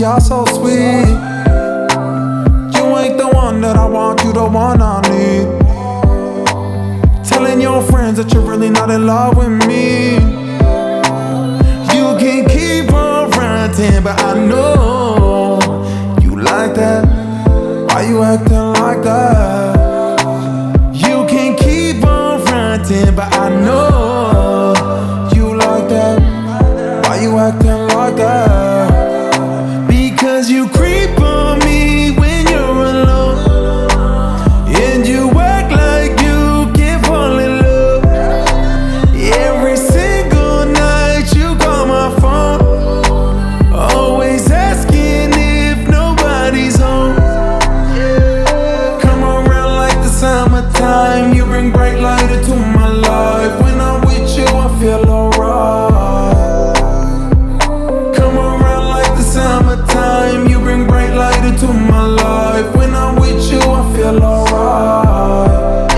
y'all so sweet. You ain't the one that I want, you the one I need. Telling your friends that you're really not in love with me. You can keep on ranting, but I know you like that. Why you acting like that? You can keep on ranting, but I know you like that. Why you acting like that? Because you creep on me when you're alone, and you act like you can't fall in love. Every single night you call my phone, always asking if nobody's home. Come around like the summertime, you bring bright light into my life. When I'm with you, I feel alright. Come around like the summertime, you bring bright light into my life. When I'm with you, I feel alright.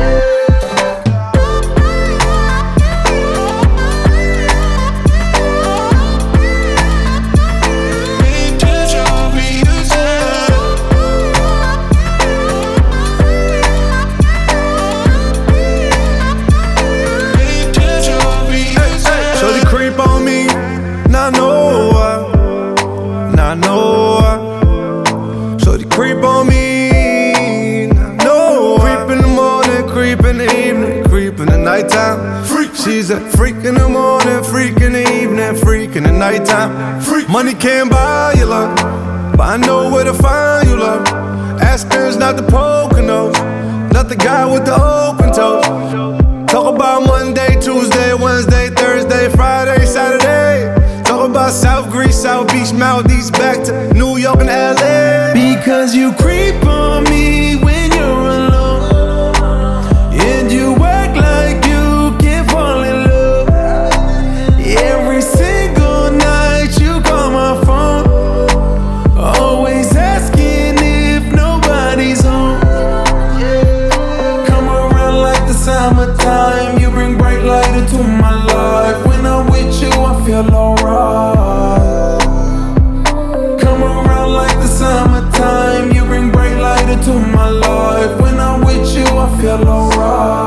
Shorty creep on me, and I know why, and I know why. Shorty creep on me, and I know why. Creep in the morning, creep in the evening, creep in the nighttime. Freak. She's a freak in the morning, freak in the evening, freak in the nighttime. Freak. Money can't buy your love, but I know where to find you, love. Aspen's not the Poconos, not the guy with the open toes. Talk about Monday, Tuesday, Wednesday, Thursday, Friday, Saturday. Talk about South Greece, South Beach, Maldives, back to New York and LA. Because you creep on me when you're alone, and you act like you can't fall in love. Every single night you call my phone, always asking if nobody's home. Come around like the summertime, you bring bright light into my life. When I'm with you, I feel alright. Come around like the summertime, you bring bright light into my life. When I'm with you, I feel alright.